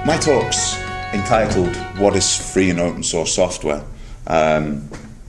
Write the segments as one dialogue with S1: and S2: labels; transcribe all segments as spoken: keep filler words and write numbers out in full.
S1: My talk's entitled, What is Free and Open Source Software? Um,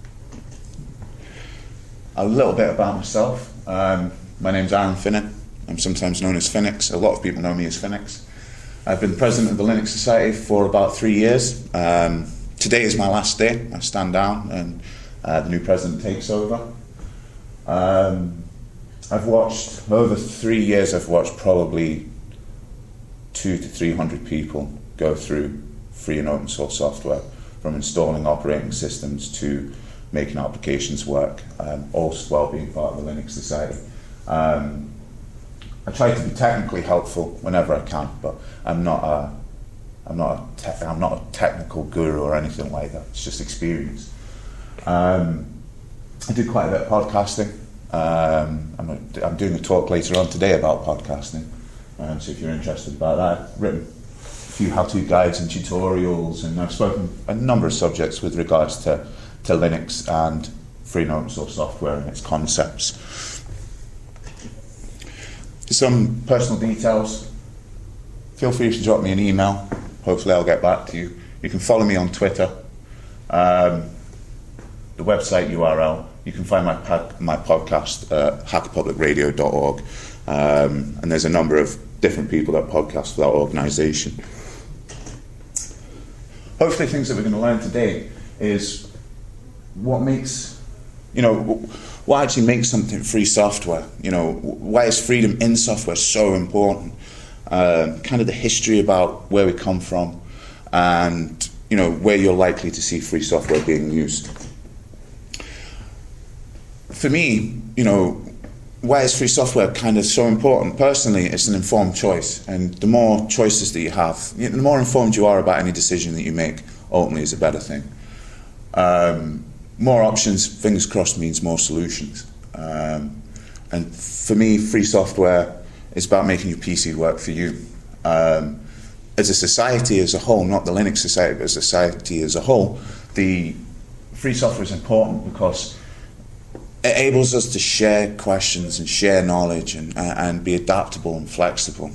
S1: a little bit about myself. Um, my name's Aaron Finnett. I'm sometimes known as Finnix. A lot of people know me as Finnix. I've been president of the Linux Society for about three years. Um, today is my last day. I stand down and uh, the new president takes over. Um, I've watched, over three years, I've watched probably two to three hundred people go through free and open source software, from installing operating systems to making applications work, um, all while being part of the Linux Society. Um, I try to be technically helpful whenever I can, but I'm not a, I'm not a, te- I'm not a technical guru or anything like that. It's just experience. Um, I do quite a bit of podcasting. Um, I'm, a, I'm doing a talk later on today about podcasting. Um, so if you're interested about that, I've written a few how-to guides and tutorials, and I've spoken a number of subjects with regards to, to Linux and free and open source software and its concepts. Some personal details. Feel free to drop me an email. Hopefully I'll get back to you. You can follow me on Twitter. Um, the website U R L, you can find my, pod, my podcast at hacker public radio dot org. Um, and there's a number of different people that podcast for that organisation. Hopefully things that we're going to learn today is what makes, you know, what actually makes something free software. You know, why is freedom in software so important? Um, kind of the history about where we come from, and, you know, where you're likely to see free software being used. For me, you know, why is free software kind of so important? Personally, it's an informed choice, and the more choices that you have, the more informed you are about any decision that you make, ultimately is a better thing. Um, more options, fingers crossed, means more solutions. Um, and for me, free software is about making your P C work for you. Um, as a society as a whole, not the Linux Society, but as a society as a whole, the free software is important because it enables us to share questions and share knowledge and, uh, and be adaptable and flexible.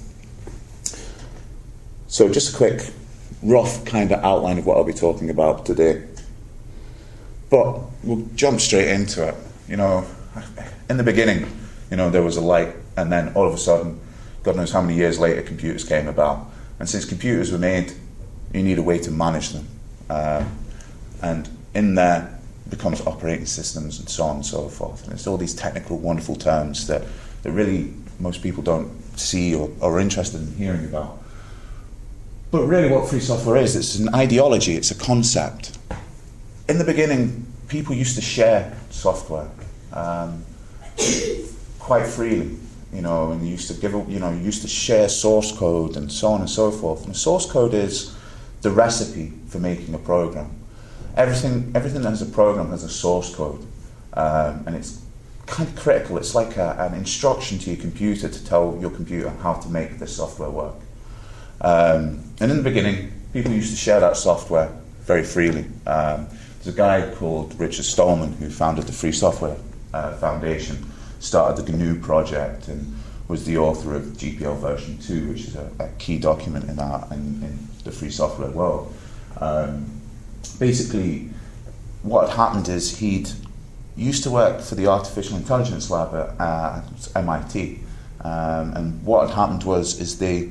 S1: So just a quick, rough kind of outline of what I'll be talking about today. But we'll jump straight into it. You know, in the beginning, you know, there was a light, and then all of a sudden, God knows how many years later, computers came about. And since computers were made, you need a way to manage them. Uh, and in there, becomes operating systems and so on and so forth. And it's all these technical, wonderful terms that, that really most people don't see or, or are interested in hearing about. But really what free software is, it's an ideology, it's a concept. In the beginning, people used to share software um, quite freely, you know, and you used to give, you know, you used to share source code and so on and so forth. And the source code is the recipe for making a program. Everything, everything that has a program has a source code, um, and it's kind of critical. It's like a, an instruction to your computer to tell your computer how to make this software work. Um, and in the beginning, people used to share that software very freely. Um, there's a guy called Richard Stallman who founded the Free Software uh, Foundation, started the G N U project, and was the author of G P L version two, which is a, a key document in, our, in, in the free software world. Um, Basically, what had happened is he'd used to work for the Artificial Intelligence Lab at uh, M I T, um, and what had happened was is they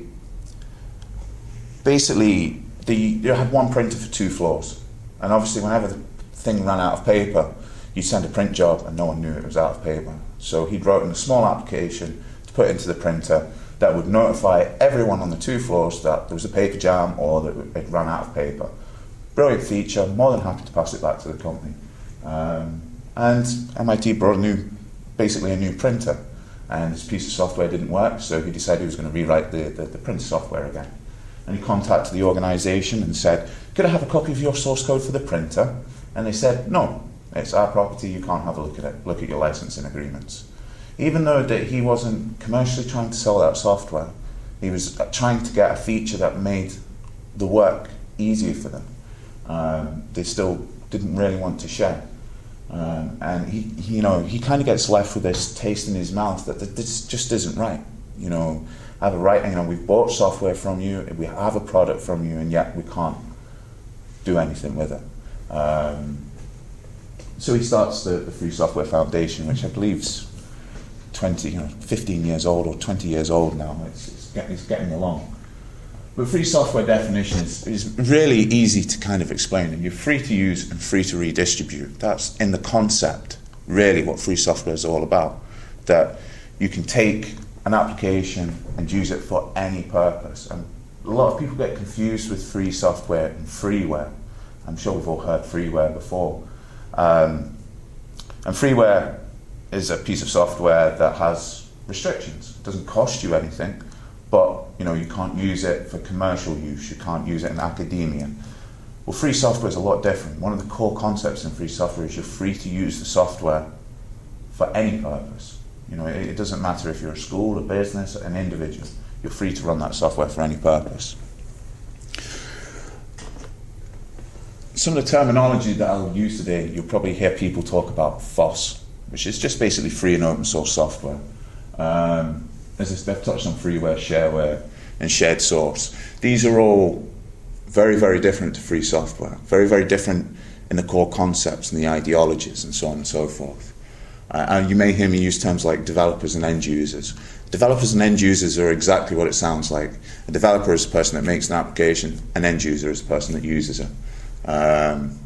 S1: basically they, they had one printer for two floors, and obviously whenever the thing ran out of paper, you'd send a print job and no one knew it was out of paper. So he'd written a small application to put into the printer that would notify everyone on the two floors that there was a paper jam or that it ran out of paper. Brilliant feature, more than happy to pass it back to the company. Um, and M I T brought a new, basically a new printer, and this piece of software didn't work, so he decided he was going to rewrite the, the, the printer software again. And he contacted the organisation and said, could I have a copy of your source code for the printer? And they said, no, it's our property, you can't have a look at it, look at your licensing agreements. Even though that he wasn't commercially trying to sell that software, he was trying to get a feature that made the work easier for them. Um, they still didn't really want to share. Um, and he, he, you know, he kind of gets left with this taste in his mouth that, that this just isn't right. You know, have a right, you know, we've bought software from you, we have a product from you, and yet we can't do anything with it. Um, so he starts the, the Free Software Foundation, which I believe is twenty, you know, fifteen years old or twenty years old now. It's, it's, get, it's getting along. But free software definition is, is really easy to kind of explain, and you're free to use and free to redistribute. That's in the concept, really, what free software is all about. That you can take an application and use it for any purpose. And a lot of people get confused with free software and freeware. I'm sure we've all heard freeware before. Um, and freeware is a piece of software that has restrictions. It doesn't cost you anything, but you know, you can't use it for commercial use, you can't use it in academia. Well, free software is a lot different. One of the core concepts in free software is you're free to use the software for any purpose. You know, it, it doesn't matter if you're a school, a business, an individual. You're free to run that software for any purpose. Some of the terminology that I'll use today, you'll probably hear people talk about F O S, which is just basically free and open source software. Um, as they've touched on freeware, shareware, and shared source. These are all very, very different to free software. Very, very different in the core concepts and the ideologies and so on and so forth. Uh, and you may hear me use terms like developers and end users. Developers and end users are exactly what it sounds like. A developer is a person that makes an application, an end user is a person that uses it. Um,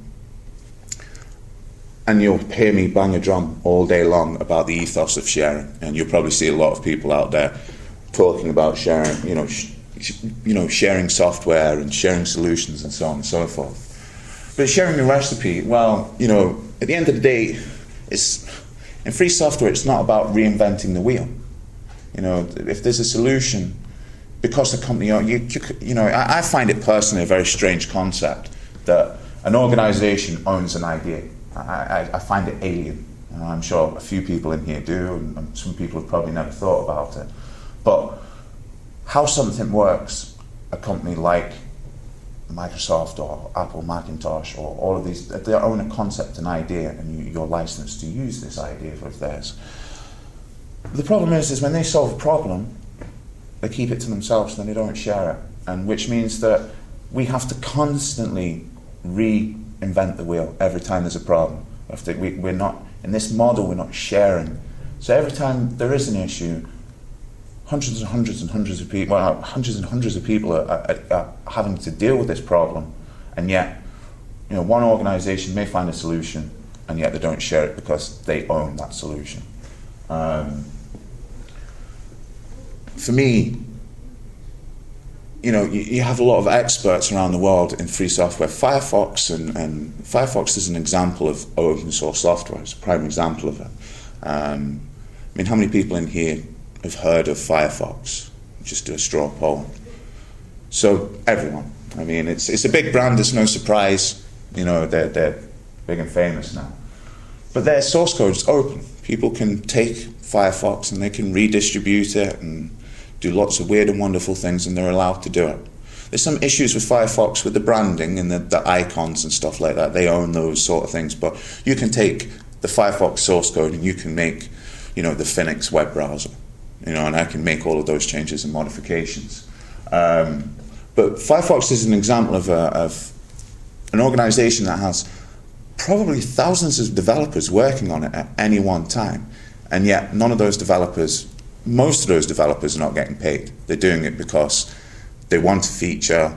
S1: and you'll hear me bang a drum all day long about the ethos of sharing, and you'll probably see a lot of people out there talking about sharing, you know, sh you know, sharing software and sharing solutions and so on and so forth. But sharing the recipe, well, you know, at the end of the day, it's in free software. It's not about reinventing the wheel. You know, if there's a solution, because the company, you, you, you know, I, I find it personally a very strange concept that an organization owns an idea. I, I, I find it alien. And I'm sure a few people in here do, and, and some people have probably never thought about it. But how something works, a company like Microsoft or Apple Macintosh or all of these, they own a concept, an idea, and you, you're licensed to use this idea of theirs. The problem is, is when they solve a problem, they keep it to themselves and they don't share it, and which means that we have to constantly reinvent the wheel every time there's a problem. We, we're not, in this model, we're not sharing. So every time there is an issue, hundreds and hundreds and hundreds of people, well, hundreds and hundreds of people are, are, are having to deal with this problem, and yet, you know, one organization may find a solution, and yet they don't share it because they own that solution. Um, for me, you know, you, you have a lot of experts around the world in free software. Firefox, and, and Firefox is an example of open source software. It's a prime example of it. Um, I mean, how many people in here have heard of Firefox? Just do a straw poll. So everyone. I mean, it's it's a big brand. It's no surprise. You know, they're they're big and famous now. But their source code is open. People can take Firefox and they can redistribute it and do lots of weird and wonderful things, and they're allowed to do it. There's some issues with Firefox with the branding and the, the icons and stuff like that. They own those sort of things, but you can take the Firefox source code and you can make, you know, the Phoenix web browser, you know, and I can make all of those changes and modifications. Um, but Firefox is an example of, a, of an organization that has probably thousands of developers working on it at any one time, and yet none of those developers, most of those developers are not getting paid. They're doing it because they want a feature,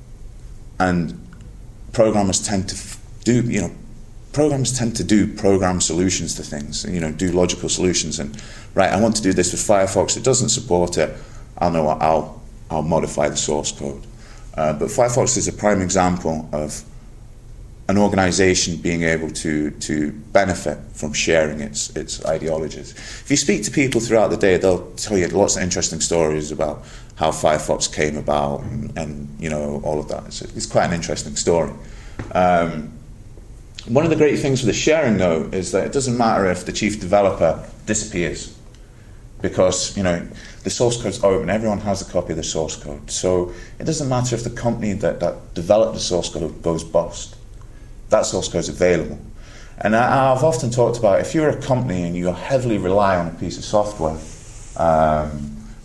S1: and programmers tend to do, you know, programs tend to do program solutions to things, you know, do logical solutions. And right, I want to do this with Firefox. It doesn't support it. I'll know what, I'll I'll modify the source code. Uh, but Firefox is a prime example of an organization being able to to benefit from sharing its its ideologies. If you speak to people throughout the day, they'll tell you lots of interesting stories about how Firefox came about, and, and you know, all of that. It's, it's quite an interesting story. Um, one of the great things with the sharing, though, is that it doesn't matter if the chief developer disappears, because, you know, the source code's open. Everyone has a copy of the source code. So it doesn't matter if the company that, that developed the source code goes bust. That source code is available. And I, I've often talked about, if you're a company and you heavily rely on a piece of software, um,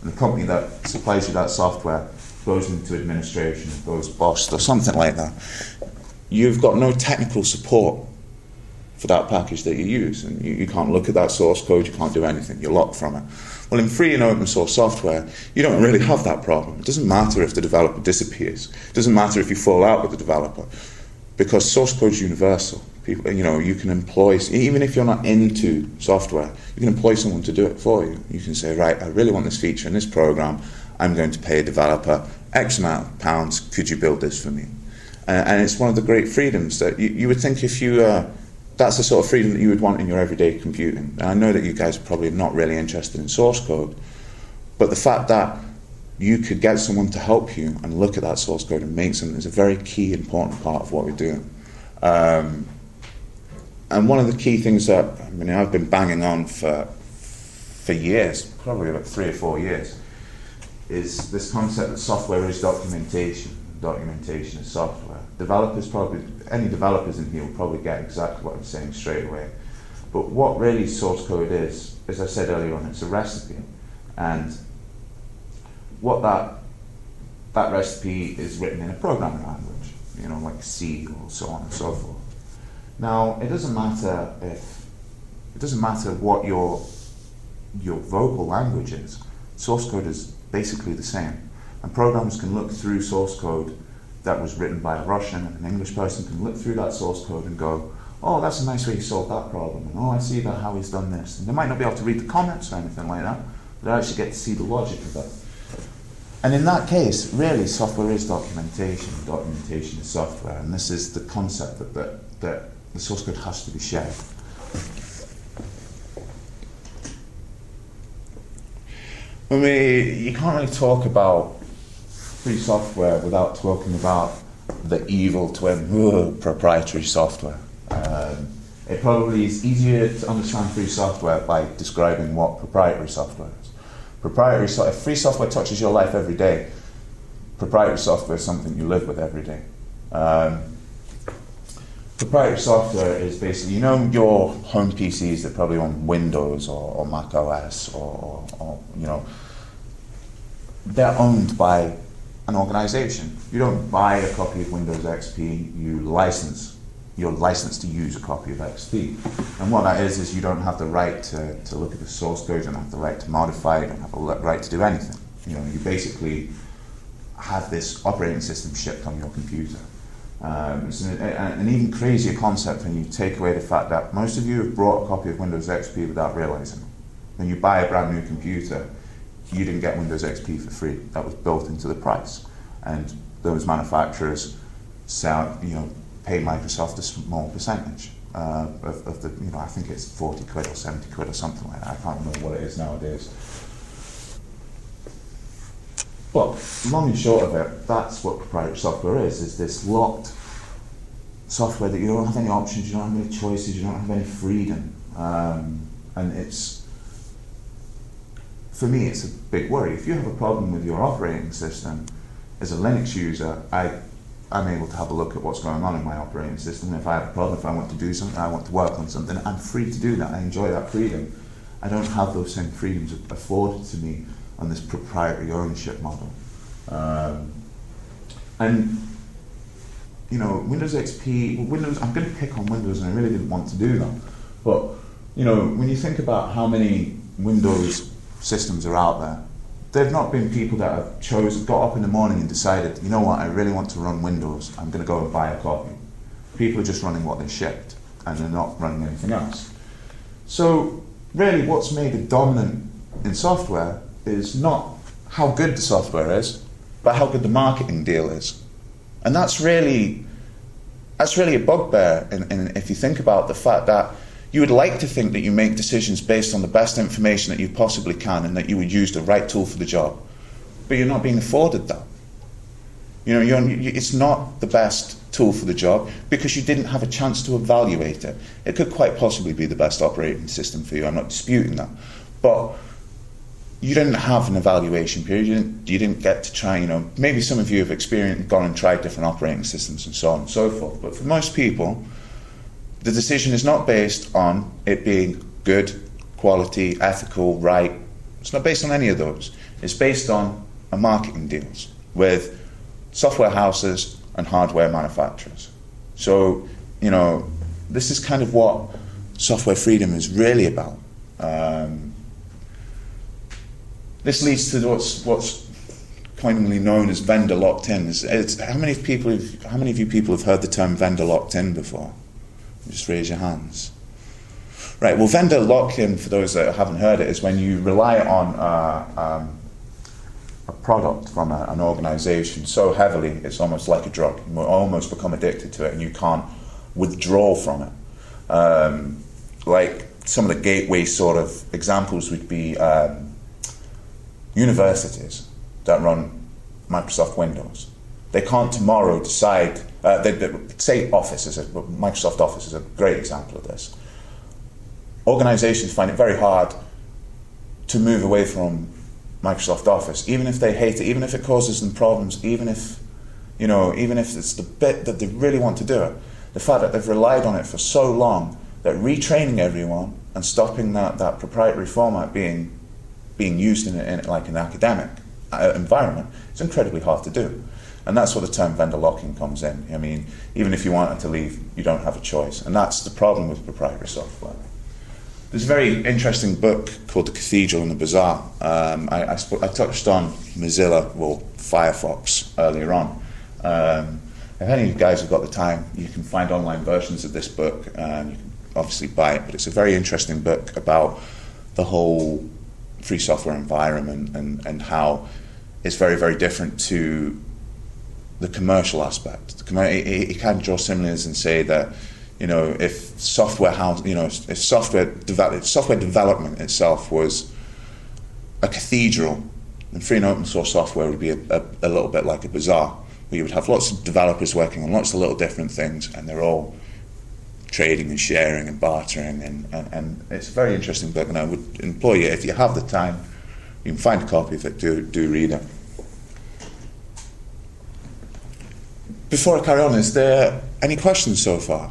S1: and the company that supplies you that software goes into administration, goes bust or something like that, you've got no technical support for that package that you use, and you, you can't look at that source code, you can't do anything, you're locked from it. Well, in free and open source software, you don't really have that problem. It doesn't matter if the developer disappears. It doesn't matter if you fall out with the developer, because source code is universal. People, you know, you can employ, even if you're not into software, you can employ someone to do it for you. You can say, right, I really want this feature in this program. I'm going to pay a developer X amount of pounds. Could you build this for me? Uh, and it's one of the great freedoms that you, you would think if you, uh, that's the sort of freedom that you would want in your everyday computing. And I know that you guys are probably not really interested in source code, but the fact that you could get someone to help you and look at that source code and make something is a very key, important part of what we're doing. Um, and one of the key things that, I mean, I've been banging on for for years, probably about three or four years, is this concept that software is documentation. Documentation is software. Developers probably, any developers in here will probably get exactly what I'm saying straight away. But what really source code is, as I said earlier on, it's a recipe. And what that that recipe is written in a programming language, you know, like C or so on and so forth. Now, it doesn't matter if it doesn't matter what your your vocal language is. Source code is basically the same, and programmers can look through source code that was written by a Russian, and an English person can look through that source code and go, oh, that's a nice way he solved that problem, and oh, I see that how he's done this. And they might not be able to read the comments or anything like that, but they actually get to see the logic of it. And in that case, really, software is documentation. Documentation is software, and this is the concept that, that, that the source code has to be shared. I mean, you can't really talk about free software without talking about the evil twin, ugh, proprietary software. Um, it probably is easier to understand free software by describing what proprietary software is. Proprietary so if free software touches your life every day, proprietary software is something you live with every day. Um, proprietary software is basically, you know, your home P Cs that probably on Windows or, or Mac O S or, or, or, you know, they're owned by an organization. You don't buy a copy of Windows X P, you license. You're licensed to use a copy of X P. And what that is, is you don't have the right to, to look at the source code, you don't have the right to modify it, you don't have the right to do anything. You know, you basically have this operating system shipped on your computer. Um, it's an, an even crazier concept when you take away the fact that most of you have brought a copy of Windows X P without realizing it. When you buy a brand new computer, you didn't get Windows X P for free. That was built into the price. And those manufacturers sell, you know, pay Microsoft a small percentage uh, of, of the, you know, I think it's forty quid or seventy quid or something like that. I can't remember what it is nowadays. But long and short of it, that's what proprietary software is, is this locked software that you don't have any options, you don't have any choices, you don't have any freedom. Um, and it's, for me, it's a big worry. If you have a problem with your operating system, as a Linux user, I, I'm able to have a look at what's going on in my operating system. If I have a problem, if I want to do something, I want to work on something, I'm free to do that. I enjoy that freedom. I don't have those same freedoms afforded to me on this proprietary ownership model. Um, and, you know, Windows X P, Windows, I'm going to pick on Windows, and I really didn't want to do that. But, you know, when you think about how many Windows systems are out there, there have not been people that have chosen, got up in the morning and decided, you know what, I really want to run Windows, I'm going to go and buy a copy. People are just running what they shipped, and they're not running anything else. So, really, what's made it dominant in software is not how good the software is, but how good the marketing deal is. And that's really, that's really a bugbear, in, in, if you think about the fact that you would like to think that you make decisions based on the best information that you possibly can and that you would use the right tool for the job. But you're not being afforded that. You know, you're, you, it's not the best tool for the job because you didn't have a chance to evaluate it. It could quite possibly be the best operating system for you, I'm not disputing that. But you didn't have an evaluation period, you didn't, you didn't get to try, you know, maybe some of you have experienced, gone and tried different operating systems and so on and so forth. But for most people, the decision is not based on it being good, quality, ethical, right. It's not based on any of those. is based on a marketing deals with software houses and hardware manufacturers. So, you know, this is kind of what software freedom is really about. Um, this leads to what's what's commonly known as vendor locked in. It's, it's, how many people have, how many of you people have heard the term vendor locked in before? Just raise your hands. Right. Well, vendor lock in, for those that haven't heard it, is when you rely on uh, um, a product from a, an organisation so heavily it's almost like a drug. You almost become addicted to it, and you can't withdraw from it. Um, like some of the gateway sort of examples would be um, universities that run Microsoft Windows. They can't tomorrow decide, uh, they, they, say Office, is a, Microsoft Office is a great example of this. Organisations find it very hard to move away from Microsoft Office, even if they hate it, even if it causes them problems, even if, you know, even if it's the bit that they really want to do it. The fact that they've relied on it for so long that retraining everyone and stopping that, that proprietary format being being used in, in like an academic environment, it's incredibly hard to do. And that's where the term vendor locking comes in. I mean, even if you wanted to leave, you don't have a choice. And that's the problem with proprietary software. There's a very interesting book called The Cathedral and the Bazaar. Um, I, I, sp- I touched on Mozilla, well, Firefox earlier on. Um, if any of you guys have got the time, you can find online versions of this book. Um, you can obviously buy it, but it's a very interesting book about the whole free software environment and, and how it's very, very different to the commercial aspect. The com- it, it can draw similarities and say that, you know, if software house, you know, if software develop, software development itself was a cathedral, then free and open source software would be a, a, a little bit like a bazaar, where you would have lots of developers working on lots of little different things, and they're all trading and sharing and bartering, and, and, and it's a very interesting book, and I would implore you, if you have the time, you can find a copy of it, do, do read it. Before I carry on, is there any questions so far?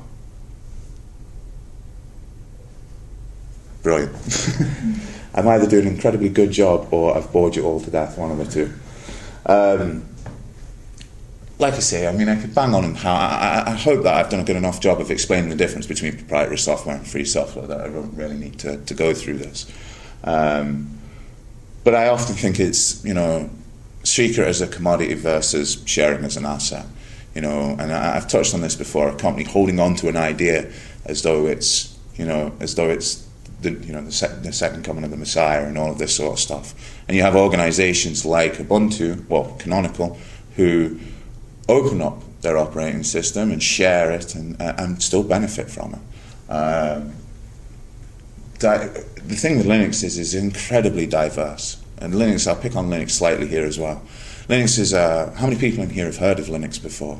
S1: Brilliant. I'm either doing an incredibly good job or I've bored you all to death, one of the two. Um, like I say, I mean, I could bang on and how I, I hope that I've done a good enough job of explaining the difference between proprietary software and free software that I don't really need to, to go through this. Um, but I often think it's, you know, secret as a commodity versus sharing as an asset. You know, and I, I've touched on this before, a company holding on to an idea as though it's, you know, as though it's the, you know, the, sec- the second coming of the Messiah and all of this sort of stuff. And you have organizations like Ubuntu, well, Canonical, who open up their operating system and share it and, uh, and still benefit from it. Um, di- the thing with Linux is it's incredibly diverse. And Linux, I'll pick on Linux slightly here as well. Linux is, uh, how many people in here have heard of Linux before?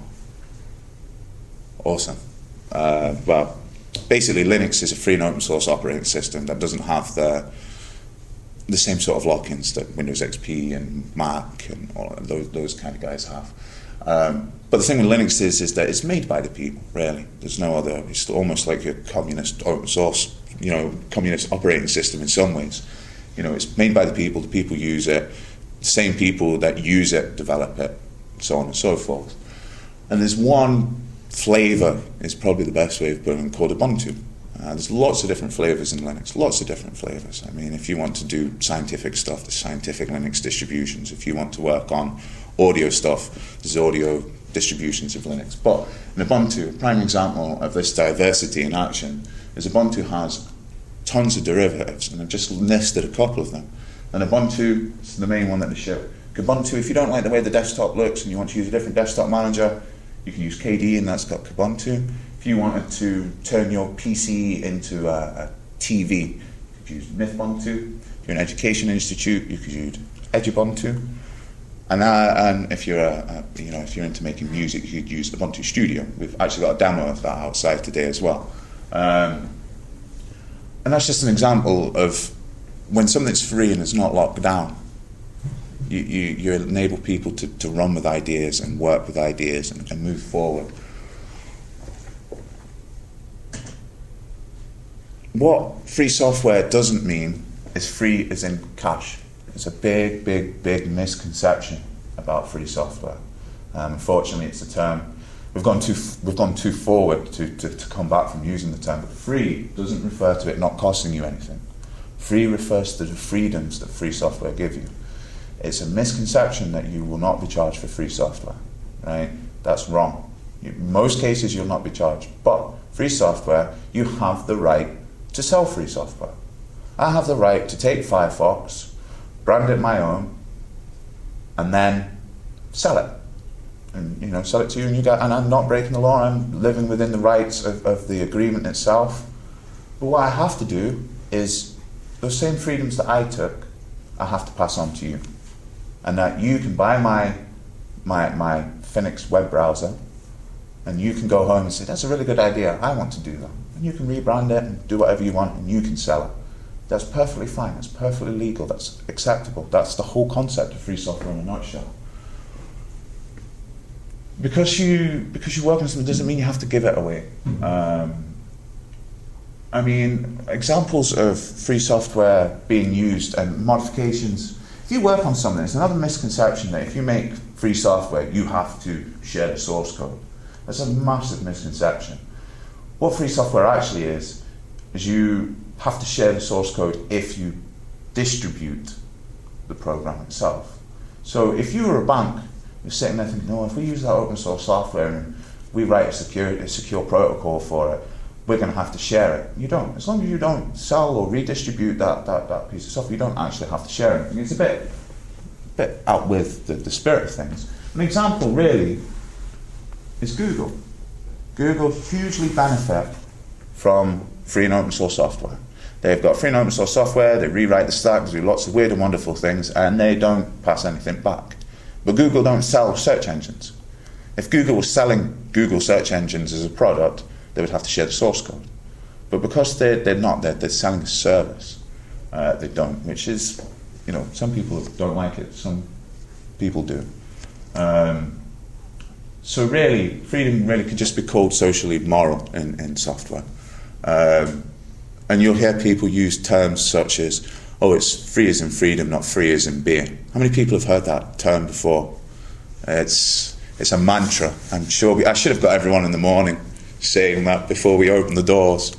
S1: Awesome. Uh, well, basically Linux is a free and open source operating system that doesn't have the the same sort of lock-ins that Windows X P and Mac and all of those, those kind of guys have. Um, but the thing with Linux is, is that it's made by the people, really. There's no other, it's almost like a communist open source, you know, communist operating system in some ways. You know, it's made by the people, the people use it, the same people that use it develop it, so on and so forth. And there's one flavor, is probably the best way of putting it, called Ubuntu. Uh, there's lots of different flavors in Linux, lots of different flavors. I mean, if you want to do scientific stuff, there's scientific Linux distributions. If you want to work on audio stuff, there's audio distributions of Linux. But in Ubuntu, a prime example of this diversity in action is Ubuntu has tons of derivatives, and I've just listed a couple of them. And Ubuntu is the main one that they ship. Kubuntu, if you don't like the way the desktop looks and you want to use a different desktop manager, you can use K D E, and that's got Kubuntu. If you wanted to turn your P C into a, a T V, you could use Mythbuntu. If you're an education institute, you could use Edubuntu. And, uh, and if you're a, a, you know, if you're into making music, you could use Ubuntu Studio. We've actually got a demo of that outside today as well. Um, and that's just an example of when something's free and it's not locked down. You, you, you enable people to, to run with ideas and work with ideas and, and move forward. What free software doesn't mean is free as in cash. it's a big, big, big misconception about free software. Um, unfortunately, it's a term we've gone too we've gone too forward to, to, to come back from using the term. But free doesn't refer to it not costing you anything. Free refers to the freedoms that free software give you. It's a misconception that you will not be charged for free software, right? That's wrong. In most cases, you'll not be charged. But free software, you have the right to sell free software. I have the right to take Firefox, brand it my own, and then sell it. And you know, sell it to you, and you get. And I'm not breaking the law. I'm living within the rights of, of the agreement itself. But what I have to do is those same freedoms that I took, I have to pass on to you, and that you can buy my my my Phoenix web browser, and you can go home and say, that's a really good idea, I want to do that. And you can rebrand it and do whatever you want, and you can sell it. That's perfectly fine, that's perfectly legal, that's acceptable. That's the whole concept of free software in a nutshell. Because you because you work on something doesn't mean you have to give it away. Um, I mean, examples of free software being used and modifications. If you work on something, it's another misconception that if you make free software, you have to share the source code. That's a massive misconception. What free software actually is, is you have to share the source code if you distribute the program itself. So if you were a bank, you're sitting there thinking, no, if we use that open source software and we write a secure, a secure protocol for it, we're going to have to share it. You don't. As long as you don't sell or redistribute that, that, that piece of software, you don't actually have to share it. It's a bit, bit out with the, the spirit of things. An example, really, is Google. Google hugely benefit from free and open source software. They've got free and open source software, they rewrite the stack, they do lots of weird and wonderful things, and they don't pass anything back. But Google don't sell search engines. If Google was selling Google search engines as a product, they would have to share the source code. But because they're, they're not, they're, they're selling a service, uh, they don't, which is, you know, some people don't like it, some people do. Um, so really, freedom really could just be called socially moral in, in software. Um, and you'll hear people use terms such as, oh, it's free as in freedom, not free as in beer. How many people have heard that term before? It's, it's a mantra. I'm sure we, I should have got everyone in the morning saying that before we open the doors.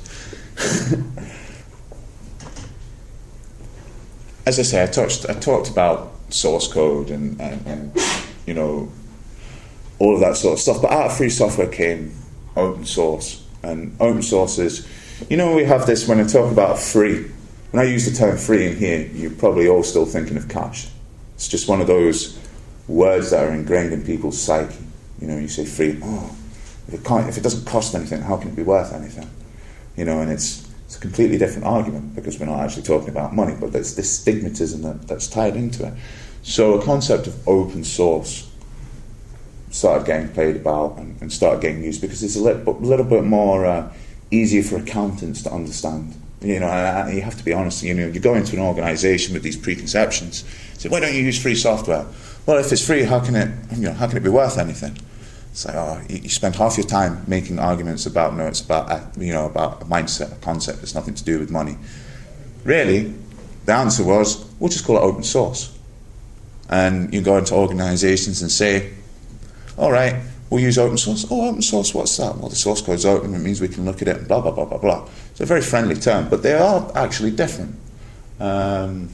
S1: As I say, I touched, I talked about source code and, and, and you know, all of that sort of stuff. But out of free software came open source, and open source is, you know, we have this when I talk about free. When I use the term free in here, you're probably all still thinking of cash. It's just one of those words that are ingrained in people's psyche. You know, you say free, oh. If it, can't, if it doesn't cost anything, how can it be worth anything? You know, and it's, it's a completely different argument because we're not actually talking about money, but there's this stigmatism that, that's tied into it. So a concept of open source started getting played about and, and started getting used because it's a little, little bit more uh, easier for accountants to understand. You know, and, and you have to be honest. You know, you go into an organisation with these preconceptions. Say, why don't you use free software? Well, if it's free, how can it? You know, how can it be worth anything? It's like, oh, you spend half your time making arguments about, no, it's about, a, you know, about a mindset, a concept. It's nothing to do with money. Really, the answer was, we'll just call it open source. And you go into organisations and say, all right, we'll use open source. Oh, open source, what's that? Well, the source code's open. It means we can look at it and blah, blah, blah, blah, blah. It's a very friendly term, but they are actually different. Um,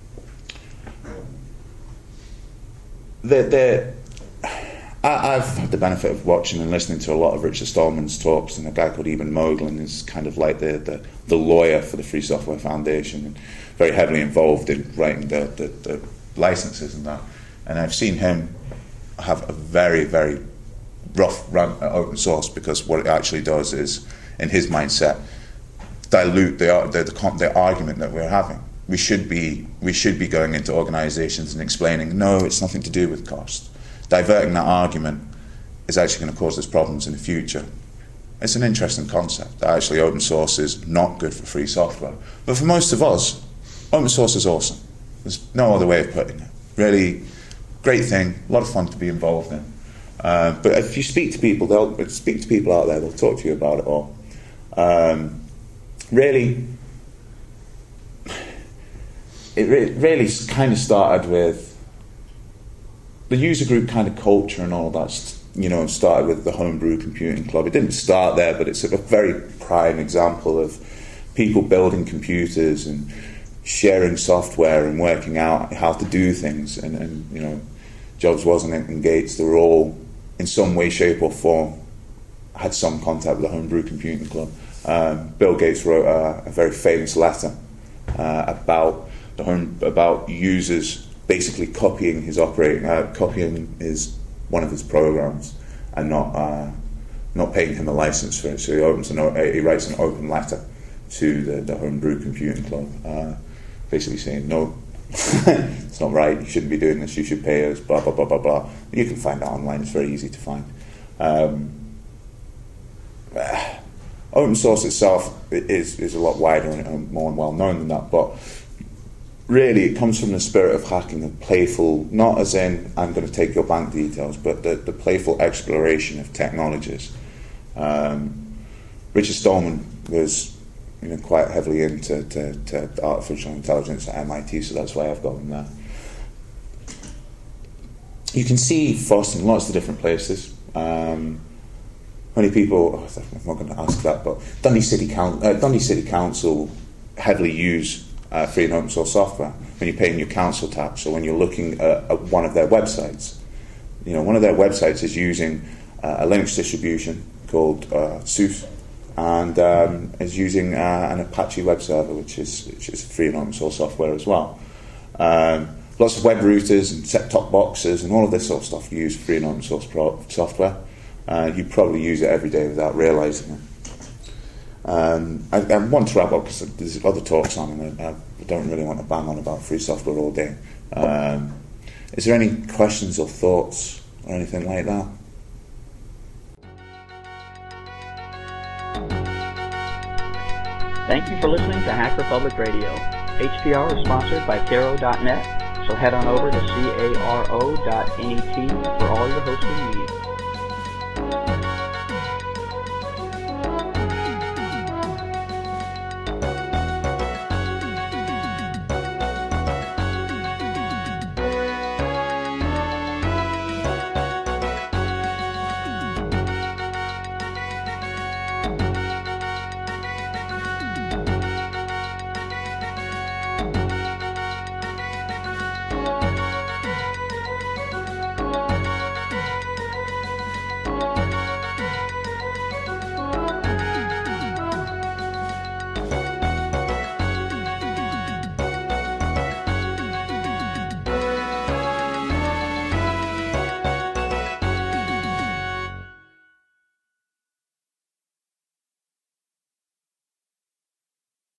S1: they're, they're I, I've had the benefit of watching and listening to a lot of Richard Stallman's talks, and a guy called Eben Moglen is kind of like the, the, the lawyer for the Free Software Foundation, and very heavily involved in writing the, the, the licenses and that. And I've seen him have a very, very rough run at open source, because what it actually does is, in his mindset, dilute the the, the, the argument that we're having. We should be we should be going into organisations and explaining, no, it's nothing to do with cost. Diverting that argument is actually going to cause us problems in the future. It's an interesting concept that actually open source is not good for free software. But for most of us, open source is awesome. There's no other way of putting it. Really great thing, a lot of fun to be involved in. Uh, but if you speak to people, they'll speak to people out there, they'll talk to you about it all. Um, really, it re- really kind of started with the user group kind of culture and all that. You know, started with the Homebrew Computing Club. It didn't start there, but it's a very prime example of people building computers and sharing software and working out how to do things. And, and you know, Jobs, Wozniak and Gates, they were all, in some way, shape or form, had some contact with the Homebrew Computing Club. Um, Bill Gates wrote a, a very famous letter uh, about the home, about users basically copying his operating, uh, copying his one of his programs and not uh, not paying him a license for it. So he opens an, he writes an open letter to the, the Homebrew Computing Club, uh, basically saying, no, it's not right, you shouldn't be doing this, you should pay us, blah, blah, blah, blah, blah. You can find that online, it's very easy to find. Um, open source itself is, is a lot wider and more well known than that, but really, it comes from the spirit of hacking, a playful, not as in, I'm going to take your bank details, but the, the playful exploration of technologies. Um, Richard Stallman was you know, quite heavily into to, to artificial intelligence at M I T, so that's why I've got him there. You can see FOSS in lots of different places. Um, many people, oh, I'm not going to ask that, but Dundee City, Coun- uh, Dundee City Council heavily use Uh, free and open source software when you're paying your council tax, or when you're looking at, at one of their websites. You know, one of their websites is using uh, a Linux distribution called uh, SUSE, and um, is using uh, an Apache web server, which is which is free and open source software as well. Um, lots of web routers and set-top boxes and all of this sort of stuff use free and open source pro- software. Uh, you probably use it every day without realizing it. Um, I, I want to wrap up because there's other talks on, and I, I don't really want to bang on about free software all day. Um, is there any questions or thoughts or anything like that?
S2: Thank you for listening to Hacker Public Radio. H P R is sponsored by Caro dot net, so head on over to caro dot net for all your hosting needs.